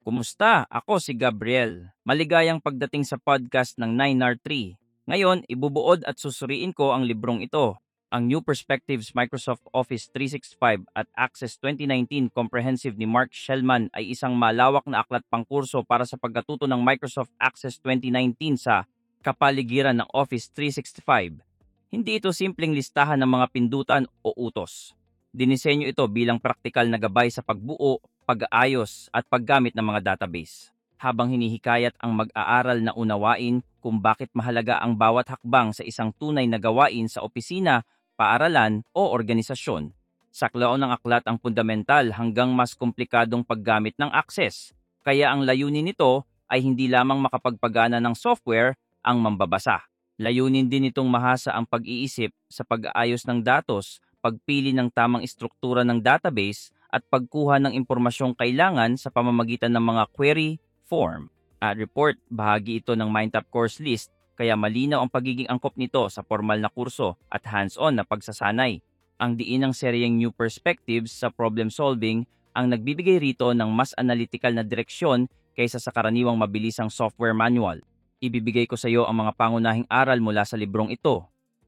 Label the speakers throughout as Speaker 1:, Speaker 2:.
Speaker 1: Kumusta? Ako si Gabriel. Maligayang pagdating sa podcast ng 9R3. Ngayon, ibubuod at susuriin ko ang librong ito, ang New Perspectives Microsoft Office 365 at Access 2019 Comprehensive ni Mark Shellman ay isang malawak na aklat pangkurso para sa pagkatuto ng Microsoft Access 2019 sa kapaligiran ng Office 365. Hindi ito simpleng listahan ng mga pindutan o utos. Dinisenyo ito bilang praktikal na gabay sa pagbuo, pag-aayos at paggamit ng mga database. Habang hinihikayat ang mag-aaral na unawain kung bakit mahalaga ang bawat hakbang sa isang tunay na gawain sa opisina, paaralan o organisasyon. Saklaw ng aklat ang fundamental hanggang mas komplikadong paggamit ng access. Kaya ang layunin nito ay hindi lamang makapagpagana ng software ang mambabasa. Layunin din itong mahasa ang pag-iisip sa pag-aayos ng datos, pagpili ng tamang istruktura ng database at pagkuha ng impormasyong kailangan sa pamamagitan ng mga query, form, at report. Bahagi ito ng Mindtap course list kaya malinaw ang pagiging angkop nito sa formal na kurso at hands-on na pagsasanay. Ang diin ng seryeng New Perspectives sa problem solving ang nagbibigay rito ng mas analytical na direksyon kaysa sa karaniwang mabilisang software manual. Ibibigay ko sa iyo ang mga pangunahing aral mula sa librong ito.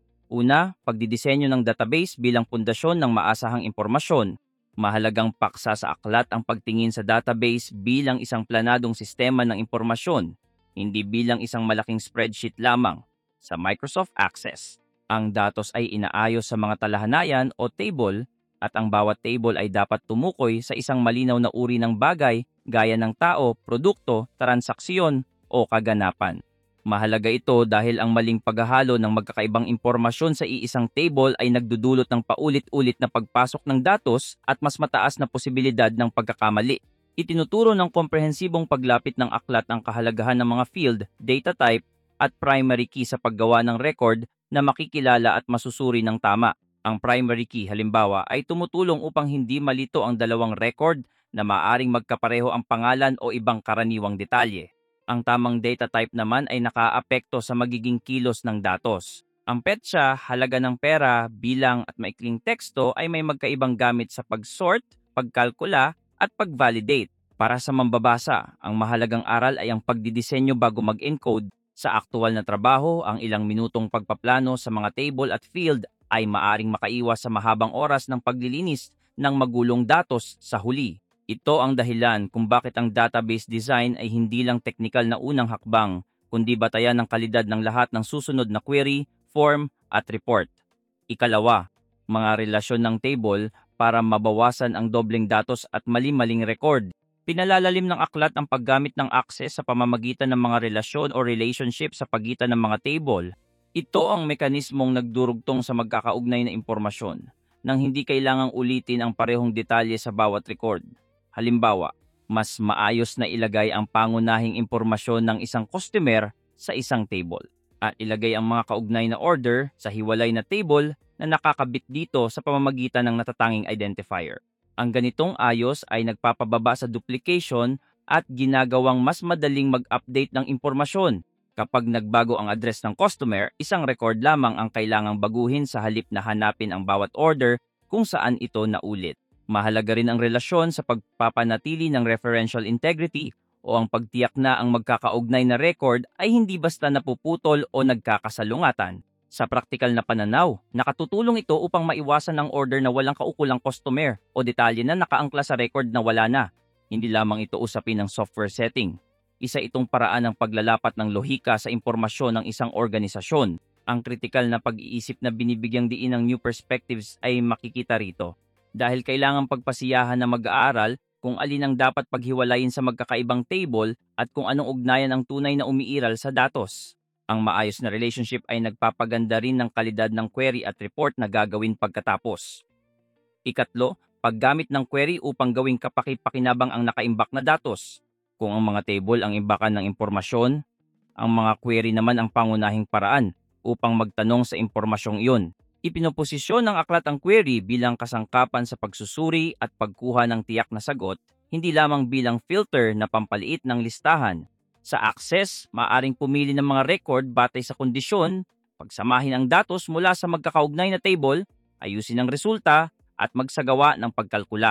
Speaker 1: Una, pagdidisenyo ng database bilang pundasyon ng maasahang impormasyon. Mahalagang paksa sa aklat ang pagtingin sa database bilang isang planadong sistema ng impormasyon, hindi bilang isang malaking spreadsheet lamang. Sa Microsoft Access, ang datos ay inaayos sa mga talahanayan o table at ang bawat table ay dapat tumukoy sa isang malinaw na uri ng bagay gaya ng tao, produkto, transaksyon o kaganapan. Mahalaga ito dahil ang maling paghahalo ng magkakaibang impormasyon sa iisang table ay nagdudulot ng paulit-ulit na pagpasok ng datos at mas mataas na posibilidad ng pagkakamali. Itinuturo ng komprehensibong paglapit ng aklat ang kahalagahan ng mga field, data type, at primary key sa paggawa ng record na makikilala at masusuri ng tama. Ang primary key, halimbawa, ay tumutulong upang hindi malito ang dalawang record na maaring magkapareho ang pangalan o ibang karaniwang detalye. Ang tamang data type naman ay nakaapekto sa magiging kilos ng datos. Ang petsa, halaga ng pera, bilang at maikling teksto ay may magkaibang gamit sa pag-sort, pagkalkula at pag-validate. Para sa mambabasa, ang mahalagang aral ay ang pagdidisenyo bago mag-encode. Sa aktual na trabaho, ang ilang minutong pagpaplano sa mga table at field ay maaring makaiwas sa mahabang oras ng paglilinis ng magulong datos sa huli. Ito ang dahilan kung bakit ang database design ay hindi lang teknikal na unang hakbang, kundi batayan ng kalidad ng lahat ng susunod na query, form, at report. Ikalawa, mga relasyon ng table para mabawasan ang dobleng datos at mali-maling record. Pinalalalim ng aklat ang paggamit ng access sa pamamagitan ng mga relasyon o relationship sa pagitan ng mga table. Ito ang mekanismong nagdurugtong sa magkakaugnay na impormasyon, nang hindi kailangang ulitin ang parehong detalye sa bawat record. Halimbawa, mas maayos na ilagay ang pangunahing impormasyon ng isang customer sa isang table at ilagay ang mga kaugnay na order sa hiwalay na table na nakakabit dito sa pamamagitan ng natatanging identifier. Ang ganitong ayos ay nagpapababa sa duplication at ginagawang mas madaling mag-update ng impormasyon. Kapag nagbago ang address ng customer, isang record lamang ang kailangang baguhin sa halip na hanapin ang bawat order kung saan ito naulit. Mahalaga rin ang relasyon sa pagpapanatili ng referential integrity o ang pagtiyak na ang magkakaugnay na record ay hindi basta napuputol o nagkakasalungatan. Sa praktikal na pananaw, nakatutulong ito upang maiwasan ang order na walang kaukulang customer o detalye na nakaangkla sa record na wala na. Hindi lamang ito usapin ng software setting. Isa itong paraan ng paglalapat ng lohika sa impormasyon ng isang organisasyon. Ang kritikal na pag-iisip na binibigyang diin ng New Perspectives ay makikita rito. Dahil kailangang pagpasiyahan na mag-aaral kung alin ang dapat paghiwalayin sa magkakaibang table at kung anong ugnayan ang tunay na umiiral sa datos. Ang maayos na relationship ay nagpapaganda rin ng kalidad ng query at report na gagawin pagkatapos. Ikatlo, paggamit ng query upang gawing kapaki-pakinabang ang nakaimbak na datos. Kung ang mga table ang imbakan ng impormasyon, ang mga query naman ang pangunahing paraan upang magtanong sa impormasyong iyon. Ipinoposisyon ng aklat ang query bilang kasangkapan sa pagsusuri at pagkuha ng tiyak na sagot, hindi lamang bilang filter na pampaliit ng listahan. Sa access, maaaring pumili ng mga record batay sa kondisyon, pagsamahin ang datos mula sa magkakaugnay na table, ayusin ang resulta, at magsagawa ng pagkalkula.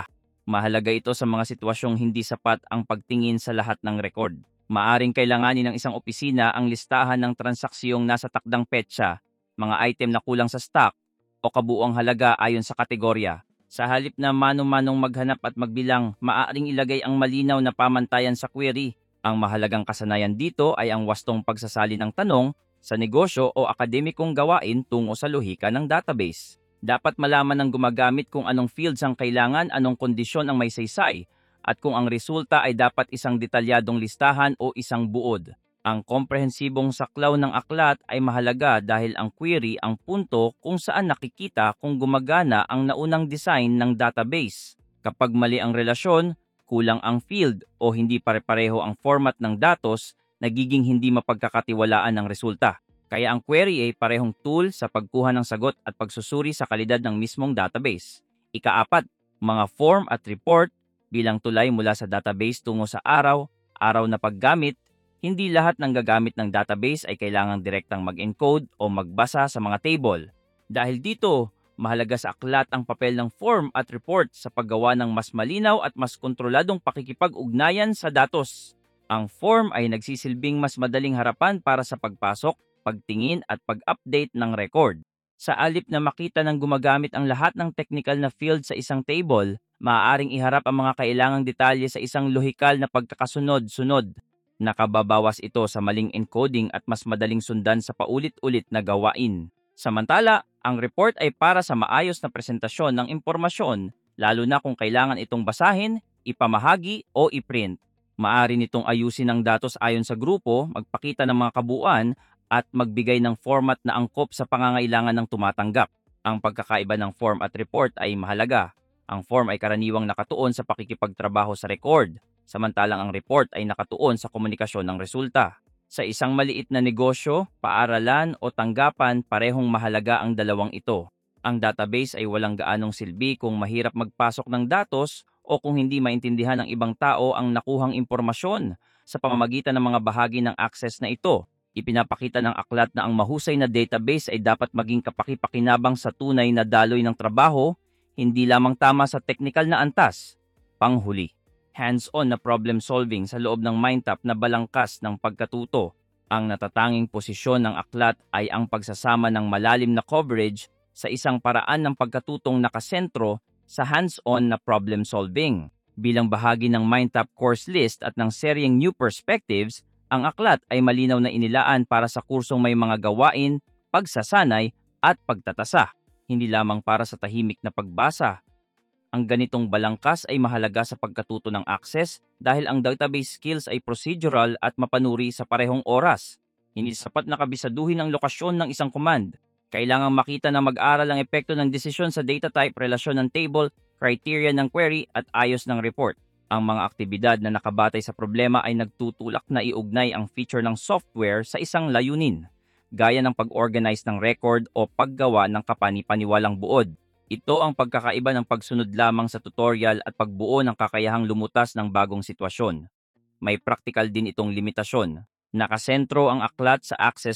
Speaker 1: Mahalaga ito sa mga sitwasyong hindi sapat ang pagtingin sa lahat ng record. Maaring kailanganin ng isang opisina ang listahan ng transaksyong nasa takdang petsa, mga item na kulang sa stock, o kabuuang halaga ayon sa kategorya. Sa halip na mano-manong maghanap at magbilang, maaaring ilagay ang malinaw na pamantayan sa query. Ang mahalagang kasanayan dito ay ang wastong pagsasali ng tanong sa negosyo o akademikong gawain tungo sa lohika ng database. Dapat malaman ng gumagamit kung anong fields ang kailangan, anong kondisyon ang may saysay, at kung ang resulta ay dapat isang detalyadong listahan o isang buod. Ang komprehensibong saklaw ng aklat ay mahalaga dahil ang query ang punto kung saan nakikita kung gumagana ang naunang design ng database. Kapag mali ang relasyon, kulang ang field o hindi pare-pareho ang format ng datos, nagiging hindi mapagkakatiwalaan ang resulta. Kaya ang query ay parehong tool sa pagkuha ng sagot at pagsusuri sa kalidad ng mismong database. Ikaapat, mga form at report bilang tulay mula sa database tungo sa araw na paggamit. Hindi lahat ng gagamit ng database ay kailangang direktang mag-encode o magbasa sa mga table. Dahil dito, mahalaga sa aklat ang papel ng form at report sa paggawa ng mas malinaw at mas kontroladong pakikipag-ugnayan sa datos. Ang form ay nagsisilbing mas madaling harapan para sa pagpasok, pagtingin at pag-update ng record. Sa alip na makita ng gumagamit ang lahat ng technical na field sa isang table, maaaring iharap ang mga kailangang detalye sa isang lohikal na pagkakasunod-sunod. Nakababawas ito sa maling encoding at mas madaling sundan sa paulit-ulit na gawain. Samantala, ang report ay para sa maayos na presentasyon ng impormasyon, lalo na kung kailangan itong basahin, ipamahagi o iprint. Maaari nitong ayusin ang datos ayon sa grupo, magpakita ng mga kabuuan, at magbigay ng format na angkop sa pangangailangan ng tumatanggap. Ang pagkakaiba ng form at report ay mahalaga. Ang form ay karaniwang nakatuon sa pakikipagtrabaho sa record, samantalang ang report ay nakatuon sa komunikasyon ng resulta. Sa isang maliit na negosyo, paaralan o tanggapan, parehong mahalaga ang dalawang ito. Ang database ay walang gaanong silbi kung mahirap magpasok ng datos o kung hindi maintindihan ng ibang tao ang nakuhang impormasyon. Sa pamamagitan ng mga bahagi ng access na ito, ipinapakita ng aklat na ang mahusay na database ay dapat maging kapaki-pakinabang sa tunay na daloy ng trabaho, hindi lamang tama sa teknikal na antas. Panghuli, hands-on na problem solving sa loob ng MindTap na balangkas ng pagkatuto. Ang natatanging posisyon ng aklat ay ang pagsasama ng malalim na coverage sa isang paraan ng pagkatutong nakasentro sa hands-on na problem solving. Bilang bahagi ng MindTap course list at ng seryeng New Perspectives, ang aklat ay malinaw na inilaan para sa kursong may mga gawain, pagsasanay at pagtatasa, hindi lamang para sa tahimik na pagbasa. Ang ganitong balangkas ay mahalaga sa pagkatuto ng access dahil ang database skills ay procedural at mapanuri sa parehong oras. Hindi sapat na kabisaduhin ang lokasyon ng isang command. Kailangang makita na mag-aral ang epekto ng desisyon sa data type, relasyon ng table, criteria ng query at ayos ng report. Ang mga aktibidad na nakabatay sa problema ay nagtutulak na iugnay ang feature ng software sa isang layunin, gaya ng pag-organize ng record o paggawa ng kapani-paniwalang buod. Ito ang pagkakaiba ng pagsunod lamang sa tutorial at pagbuo ng kakayahang lumutas ng bagong sitwasyon. May practical din itong limitasyon. Nakasentro ang aklat sa Access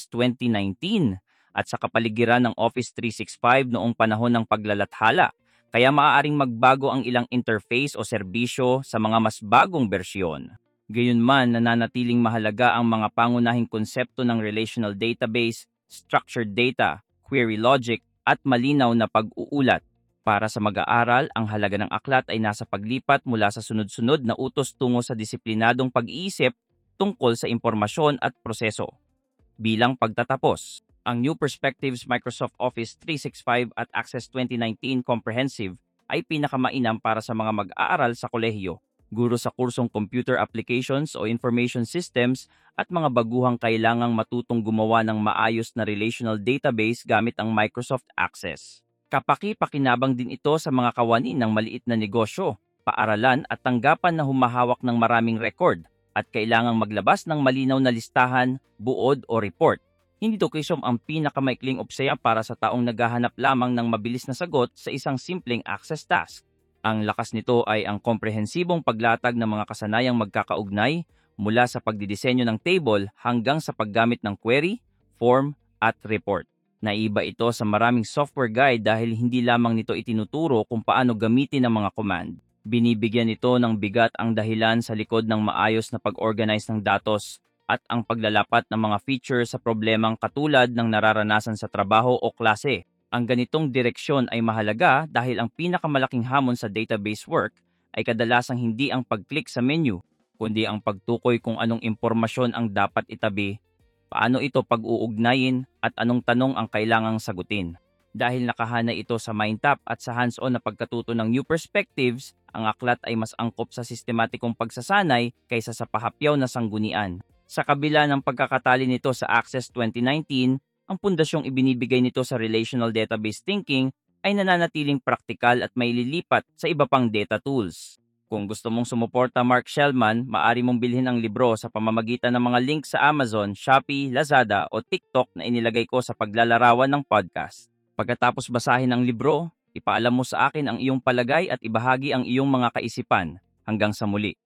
Speaker 1: 2019 at sa kapaligiran ng Office 365 noong panahon ng paglalathala. Kaya maaaring magbago ang ilang interface o serbisyo sa mga mas bagong bersyon. Gayunman, nananatiling mahalaga ang mga pangunahing konsepto ng relational database, structured data, query logic, at malinaw na pag-uulat. Para sa mag-aaral, ang halaga ng aklat ay nasa paglipat mula sa sunod-sunod na utos tungo sa disiplinadong pag-iisip tungkol sa impormasyon at proseso. Bilang pagtatapos, ang New Perspectives Microsoft Office 365 at Access 2019 Comprehensive ay pinakamainam para sa mga mag-aaral sa kolehiyo, guro sa kursong Computer Applications o Information Systems at mga baguhang kailangang matutong gumawa ng maayos na relational database gamit ang Microsoft Access. Kapaki-pakinabang din ito sa mga kawani ng maliit na negosyo, paaralan at tanggapan na humahawak ng maraming record at kailangang maglabas ng malinaw na listahan, buod o report. Hindi ito kisom ang pinakamaikling opsya para sa taong naghahanap lamang ng mabilis na sagot sa isang simpleng access task. Ang lakas nito ay ang komprehensibong paglatag ng mga kasanayang magkakaugnay mula sa pagdidisenyo ng table hanggang sa paggamit ng query, form at report. Naiba ito sa maraming software guide dahil hindi lamang nito itinuturo kung paano gamitin ang mga command. Binibigyan ito ng bigat ang dahilan sa likod ng maayos na pag-organize ng datos at ang paglalapat ng mga feature sa problemang katulad ng nararanasan sa trabaho o klase. Ang ganitong direksyon ay mahalaga dahil ang pinakamalaking hamon sa database work ay kadalasang hindi ang pag-click sa menu, kundi ang pagtukoy kung anong impormasyon ang dapat itabi, paano ito pag-uugnayin at anong tanong ang kailangang sagutin. Dahil nakahana ito sa Mindtap at sa hands-on na pagkatuto ng new perspectives, ang aklat ay mas angkop sa sistematikong pagsasanay kaysa sa pahapyaw na sanggunian. Sa kabila ng pagkakatali nito sa Access 2019, ang pundasyong ibinibigay nito sa relational database thinking ay nananatiling praktikal at maililipat sa iba pang data tools. Kung gusto mong sumuporta Mark Shellman, maaari mong bilhin ang libro sa pamamagitan ng mga link sa Amazon, Shopee, Lazada o TikTok na inilagay ko sa paglalarawan ng podcast. Pagkatapos basahin ang libro, ipaalam mo sa akin ang iyong palagay at ibahagi ang iyong mga kaisipan. Hanggang sa muli.